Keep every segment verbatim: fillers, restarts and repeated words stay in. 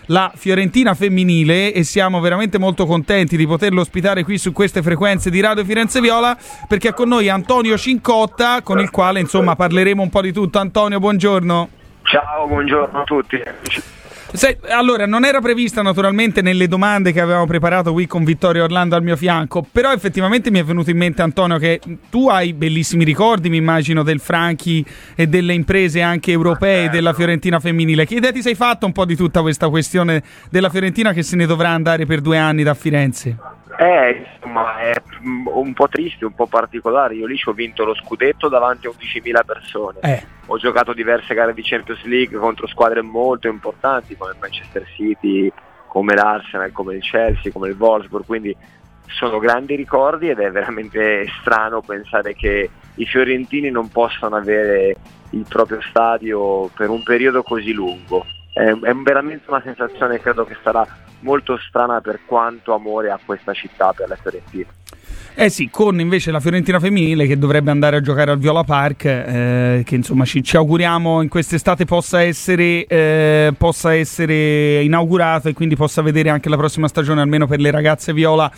la Fiorentina femminile, e siamo veramente molto contenti di poterlo ospitare qui su queste frequenze di Radio Firenze Viola, perché è con noi Antonio Cincotta, con il quale insomma parleremo un po' di tutto. Antonio, buongiorno. Ciao, buongiorno a tutti. Se, allora, non era prevista naturalmente nelle domande che avevamo preparato qui con Vittorio Orlando al mio fianco, però effettivamente mi è venuto in mente, Antonio, che tu hai bellissimi ricordi, mi immagino, del Franchi e delle imprese anche europee della Fiorentina femminile. Che idea ti sei fatto un po' di tutta questa questione della Fiorentina che se ne dovrà andare per due anni da Firenze? Eh, insomma, è un po' triste, un po' particolare. Io lì ci ho vinto lo scudetto davanti a undicimila persone. Eh. Ho giocato diverse gare di Champions League contro squadre molto importanti come il Manchester City, come l'Arsenal, come il Chelsea, come il Wolfsburg, quindi sono grandi ricordi ed è veramente strano pensare che i fiorentini non possano avere il proprio stadio per un periodo così lungo. È, è veramente una sensazione, credo che sarà molto strana per quanto amore ha questa città per la Fiorentina. Eh sì, con invece la Fiorentina femminile che dovrebbe andare a giocare al Viola Park, eh, che insomma ci, ci auguriamo in quest'estate possa essere, eh, possa essere inaugurato e quindi possa vedere anche la prossima stagione, almeno per le ragazze viola,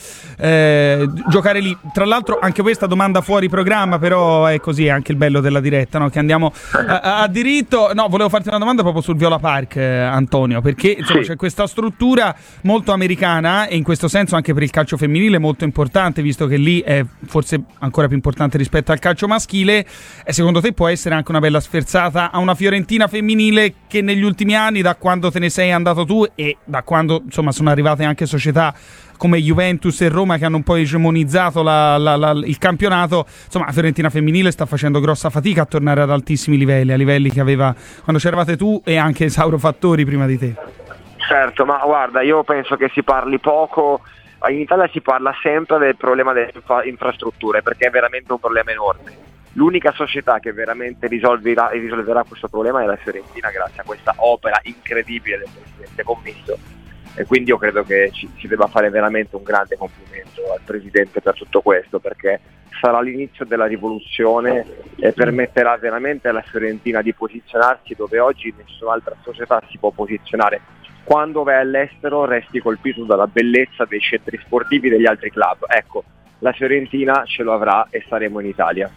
eh, giocare lì. Tra l'altro anche questa domanda fuori programma, però è così, è anche il bello della diretta, no? Che andiamo a, a diritto. No, volevo farti una domanda proprio sul Viola Park, eh, Antonio, perché insomma, sì, c'è questa struttura molto americana e in questo senso anche per il calcio femminile molto importante, visto che lì è forse ancora più importante rispetto al calcio maschile. E secondo te può essere anche una bella sferzata a una Fiorentina femminile che negli ultimi anni, da quando te ne sei andato tu e da quando insomma sono arrivate anche società come Juventus e Roma che hanno un po' egemonizzato la, la, la, il campionato, insomma la Fiorentina femminile sta facendo grossa fatica a tornare ad altissimi livelli, a livelli che aveva quando c'eravate tu e anche Sauro Fattori prima di te. Certo, ma guarda, io penso che si parli poco. In Italia si parla sempre del problema delle infra- infrastrutture perché è veramente un problema enorme. L'unica società che veramente risolverà, risolverà questo problema è la Fiorentina, grazie a questa opera incredibile del presidente Commisso, e quindi io credo che ci, ci debba fare veramente un grande complimento al presidente per tutto questo, perché sarà l'inizio della rivoluzione e permetterà veramente alla Fiorentina di posizionarsi dove oggi nessun'altra società si può posizionare. Quando vai all'estero resti colpito dalla bellezza dei centri sportivi degli altri club. Ecco, la Fiorentina ce lo avrà e saremo in Italia.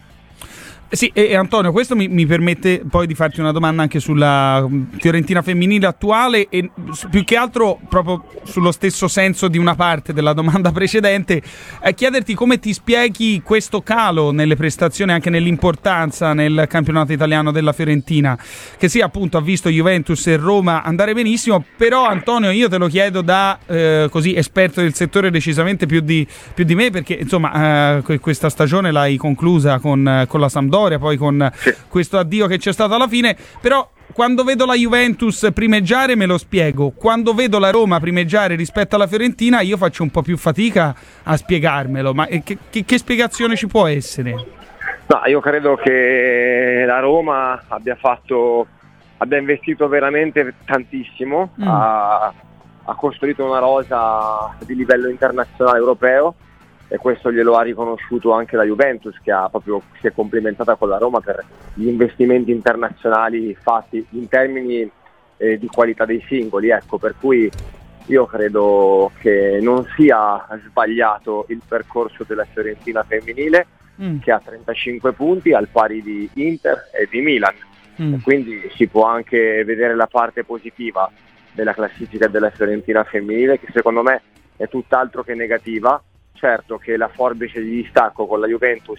Sì, e Antonio, questo mi, mi permette poi di farti una domanda anche sulla Fiorentina femminile attuale e più che altro proprio sullo stesso senso di una parte della domanda precedente, eh, chiederti come ti spieghi questo calo nelle prestazioni, anche nell'importanza nel campionato italiano della Fiorentina, che sì, appunto ha visto Juventus e Roma andare benissimo, però Antonio io te lo chiedo da eh, così esperto del settore decisamente più di, più di me, perché insomma eh, questa stagione l'hai conclusa con, con la Sampdoria, poi con sì. questo addio che c'è stato alla fine, però quando vedo la Juventus primeggiare me lo spiego, quando vedo la Roma primeggiare rispetto alla Fiorentina io faccio un po' più fatica a spiegarmelo, ma che, che, che spiegazione ci può essere? No, io credo che la Roma abbia fatto abbia investito veramente tantissimo, mm. ha, ha costruito una rosa di livello internazionale europeo, e questo glielo ha riconosciuto anche la Juventus, che ha proprio si è complimentata con la Roma per gli investimenti internazionali fatti in termini eh, di qualità dei singoli, ecco, per cui io credo che non sia sbagliato il percorso della Fiorentina femminile, mm. che ha trentacinque punti al pari di Inter e di Milan, mm. quindi si può anche vedere la parte positiva della classifica della Fiorentina femminile, che secondo me è tutt'altro che negativa. Certo che la forbice di distacco con la Juventus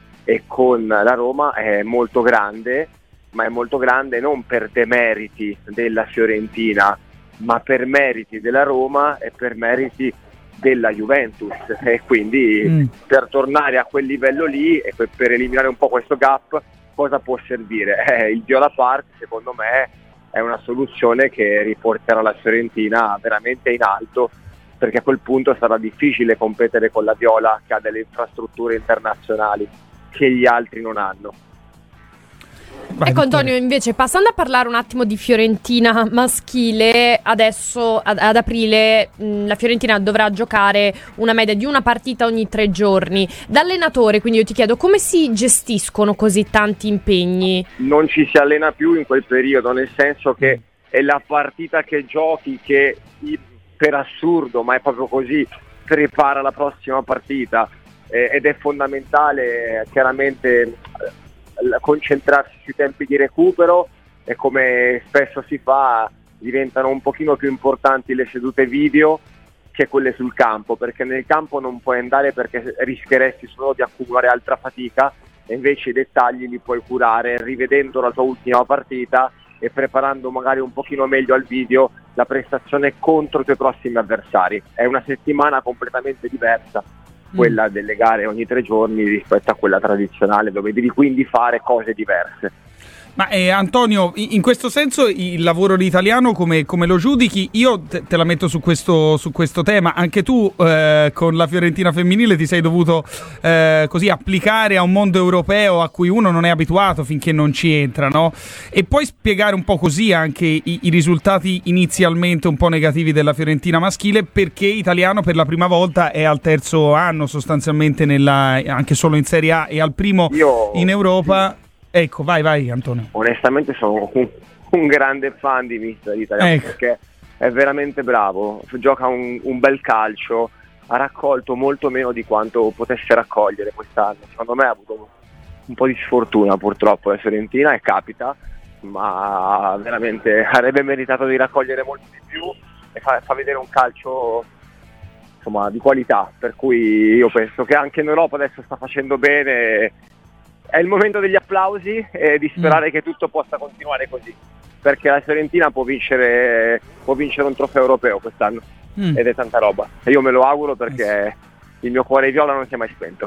e con la Roma è molto grande, ma è molto grande non per demeriti della Fiorentina, ma per meriti della Roma e per meriti della Juventus, e quindi mm. per tornare a quel livello lì e per, per eliminare un po' questo gap cosa può servire? Eh, il Viola Park secondo me è una soluzione che riporterà la Fiorentina veramente in alto, perché a quel punto sarà difficile competere con la Viola, che ha delle infrastrutture internazionali che gli altri non hanno. Ecco Antonio, invece passando a parlare un attimo di Fiorentina maschile, adesso ad, ad aprile mh, la Fiorentina dovrà giocare una media di una partita ogni tre giorni. Da allenatore, quindi io ti chiedo come si gestiscono così tanti impegni? Non ci si allena più in quel periodo, nel senso che è la partita che giochi che per assurdo, ma è proprio così, prepara la prossima partita, eh, ed è fondamentale chiaramente eh, concentrarsi sui tempi di recupero, e come spesso si fa diventano un pochino più importanti le sedute video che quelle sul campo, perché nel campo non puoi andare perché rischieresti solo di accumulare altra fatica, e invece i dettagli li puoi curare rivedendo la tua ultima partita e preparando magari un pochino meglio al video la prestazione contro i tuoi prossimi avversari. È una settimana completamente diversa quella mm. delle gare ogni tre giorni rispetto a quella tradizionale, dove devi quindi fare cose diverse. Ma eh, Antonio, in questo senso il lavoro di Italiano come, come lo giudichi? Io te, te la metto su questo, su questo tema. Anche tu eh, con la Fiorentina femminile ti sei dovuto eh, così applicare a un mondo europeo a cui uno non è abituato finché non ci entra, no? E puoi spiegare un po' così anche i, i risultati inizialmente un po' negativi della Fiorentina maschile, perché Italiano per la prima volta è al terzo anno sostanzialmente nella, anche solo in Serie A, e al primo Io... in Europa. Ecco, vai, vai Antonio. Onestamente sono un, un grande fan di mister Italiano, ecco. Perché è veramente bravo, gioca un, un bel calcio, ha raccolto molto meno di quanto potesse raccogliere quest'anno. Secondo me ha avuto un po' di sfortuna purtroppo la Fiorentina, e capita, ma veramente avrebbe meritato di raccogliere molto di più e fa, fa vedere un calcio insomma di qualità, per cui io penso che anche in Europa adesso sta facendo bene. È il momento degli applausi e di sperare mm. che tutto possa continuare così, perché la Fiorentina può vincere, può vincere un trofeo europeo quest'anno, mm. ed è tanta roba, e io me lo auguro perché il mio cuore viola non si è mai spento.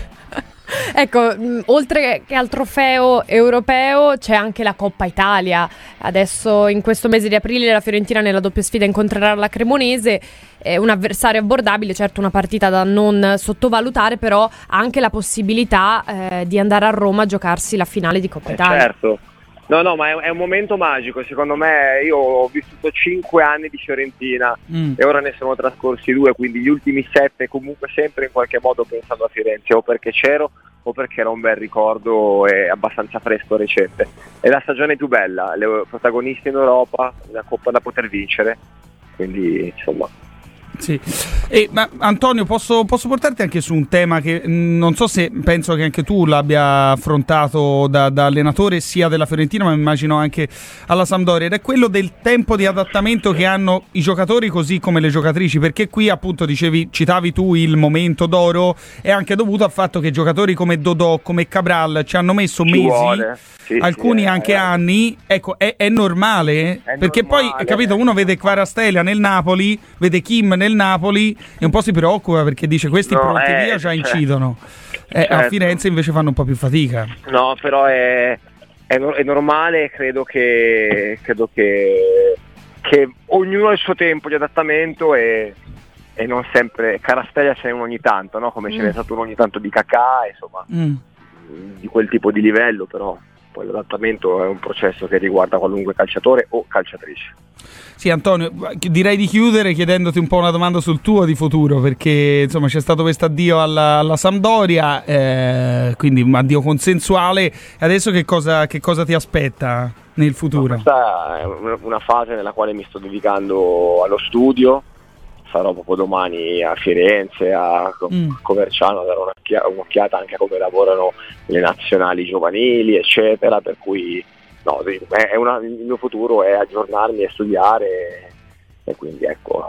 Ecco, mh, oltre che al trofeo europeo c'è anche la Coppa Italia. Adesso in questo mese di aprile la Fiorentina nella doppia sfida incontrerà la Cremonese, è un avversario abbordabile, certo una partita da non sottovalutare, però ha anche la possibilità eh, di andare a Roma a giocarsi la finale di Coppa eh, Italia. Certo, no no, ma è, è un momento magico, secondo me. Io ho vissuto cinque anni di Fiorentina mm. e ora ne sono trascorsi due, quindi gli ultimi sette comunque sempre in qualche modo pensando a Firenze, o perché c'ero o perché era un bel ricordo e abbastanza fresco e recente. È la stagione più bella, le protagoniste in Europa, una coppa da poter vincere, quindi insomma. Sì. E, ma Antonio, posso, posso portarti anche su un tema che mh, non so se penso che anche tu l'abbia affrontato da, da allenatore sia della Fiorentina, ma immagino anche alla Sampdoria, ed è quello del tempo di adattamento che hanno i giocatori così come le giocatrici, perché qui appunto dicevi, citavi tu il momento d'oro, è anche dovuto al fatto che giocatori come Dodò, come Cabral ci hanno messo Ci mesi vuole. Sì, alcuni sì, anche eh, anni, ecco, è, è normale, è perché normale. poi, capito, uno vede Kvaratskhelia nel Napoli, vede Kim nel Napoli e un po' si preoccupa perché dice questi no, pronti eh, via già certo. incidono, eh, certo. A Firenze invece fanno un po' più fatica. No, però è, è, è normale, credo che credo che, che ognuno ha il suo tempo di adattamento, e, e non sempre Kvaratskhelia c'è uno ogni tanto, no? Come mm. ce n'è stato uno ogni tanto di Kakà, insomma, mm. di quel tipo di livello, però poi l'adattamento è un processo che riguarda qualunque calciatore o calciatrice. Sì, Antonio, direi di chiudere chiedendoti un po' una domanda sul tuo di futuro, perché insomma c'è stato questo addio alla, alla Sampdoria, eh, quindi un addio consensuale. Adesso che cosa, che cosa ti aspetta nel futuro? No, questa è una fase nella quale mi sto dedicando allo studio. Sarò proprio domani a Firenze, a mm. Coverciano, a dare un'occhiata, un'occhiata anche a come lavorano le nazionali giovanili, eccetera, per cui no, è una, il mio futuro è aggiornarmi e studiare, e quindi ecco,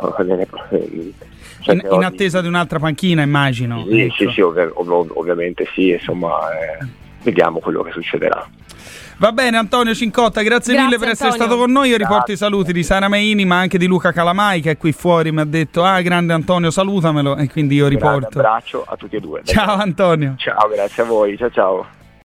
in, in attesa di... di un'altra panchina, immagino. Sì, ecco. sì, sì, ov- ov- ovviamente sì, insomma, eh, vediamo quello che succederà. Va bene, Antonio Cincotta, grazie, grazie mille per Antonio. essere stato con noi. Io riporto i saluti di Sara Meini, ma anche di Luca Calamai, che è qui fuori, mi ha detto ah grande Antonio, salutamelo, e quindi io riporto. Un abbraccio a tutti e due. Ciao Antonio. Ciao, grazie a voi, ciao ciao.